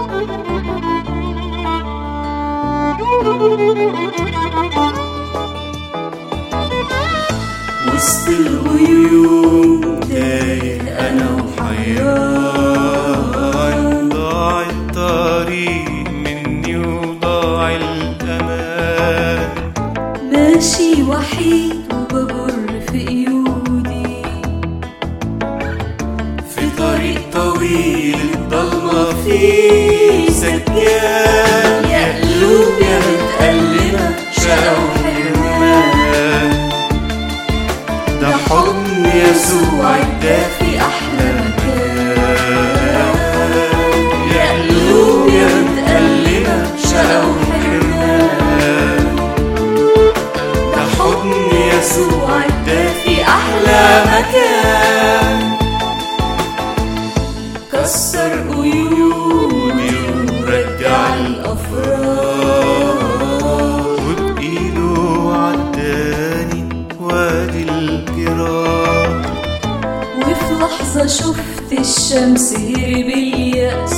وسط الغيوم تايه أنا وحيران، ضاع الطريق مني وضاع الأمان، ماشي وحيد وبجر في قيودي في طريق طويل الضلمة فيه سكان، يا قلوب يا متألمة شقا وحرمان، ده حضن يسوع الدافي أحلى مكان، يا قلوب يا متألمة شقا وحرمان، ده حضن يسوع الدافي أحلى مكان، كسر قيودي ورجع الأفراح، وبإيده عداني وادي الجراح، وفي لحظة شفت الشمس هرب اليأس،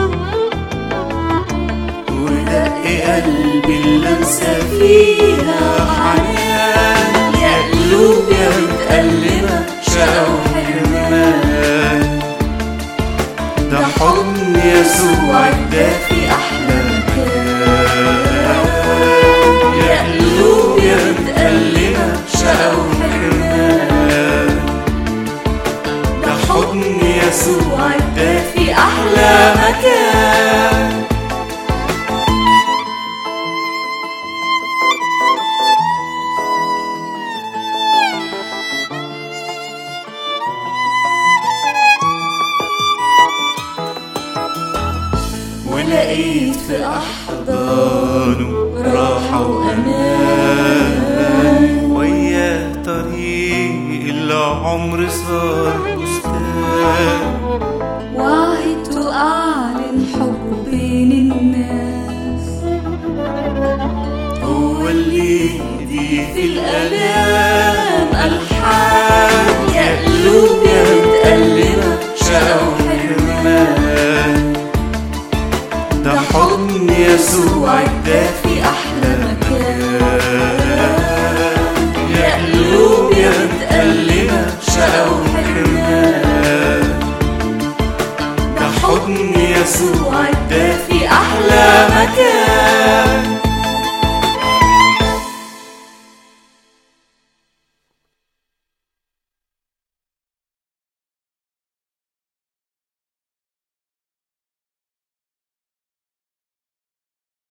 ودق قلبي اللمسة فيها حنان، يا قلوب يا متألمة شقا وحرمان، ده حضن يسوع الدافي أحلى مكان، يا قلوب يا متألمة شقا وحرمان، ده حضن يسوع الدافي أحلى مكان. ولقيت في أحضانه راحة وأمان، وياه طريق العمر صار بستان، وعدت أعلن حب بين الناس، هو اللي يهدي في الآلام ألحان، يا قلوب يا متألمة شقا وحرمان، ده حضن يسوع الدافي